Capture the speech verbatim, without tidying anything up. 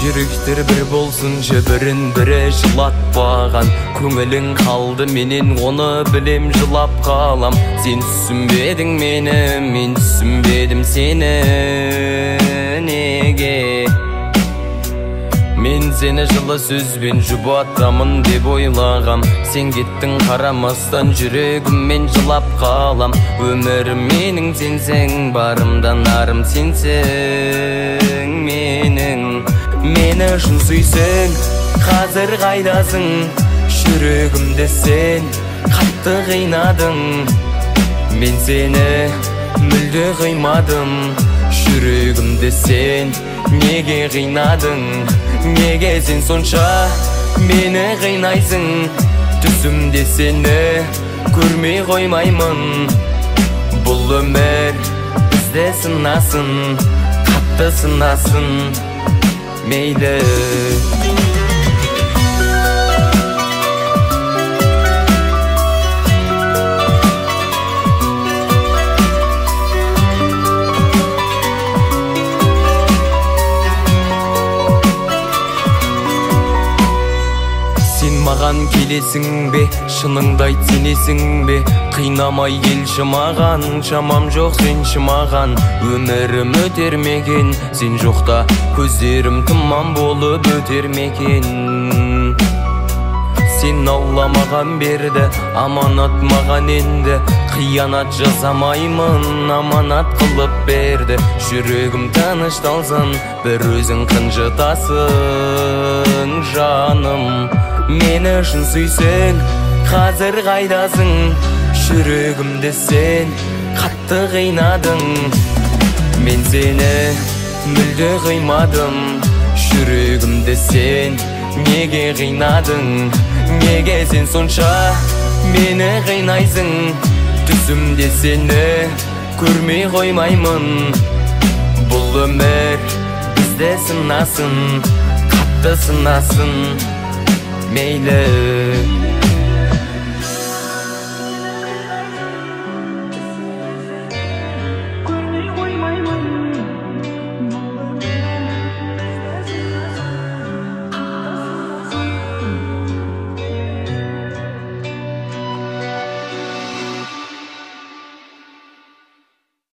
жүректер бір болсынчы бірін бірі жылатпаған. Көңілің қалды менен оны білем жылап қалам. Сен түсінбедің мені, мен түсінбедім сені. Неге мен сені жылы сөзбен жұбатамын деп ойлағам. Сен кеттің қарамастан жүрегіммен жылап қалам. Өмірім менің сенсең, барымдан нарым сенсең менің. Мені шын сүйсең, қазір қайдасың? Жүрегімді сен қатты қинадың. Мен сені мүлде қимадым. Жүрегімді сен неге қинадың? Неге сен сонша мені қинайсың? Түсімде сені көрмей қоймаймын. Бұл өмір бізде сынасын, қатты сынасын, мейлі. Маған келесің бе, шыныңды айт сенесің бе? Қинамай келші маған, шамам жоқ сенші маған. Өмірім өтер мекен, сен жоқта көздерім тұман болып өтер мекен. Сен Алла маған берді, аманат маған енді. Қиянат жасамаймын, аманат қылып берді. Жүрегім тынышталсын, бір өзің қынжытасың жаным. Мені шын сүйсең, қазір қайдасың? Жүрегімді сен қатты қинадың. Мен сені мүлде қимадым. Жүрегімді сен неге қинадың? Неге сен сонша мені қинайсың? Түсімде сені көрмей қоймаймын. Бұл өмір бізде сынасын, қатты сынасын, мейлі.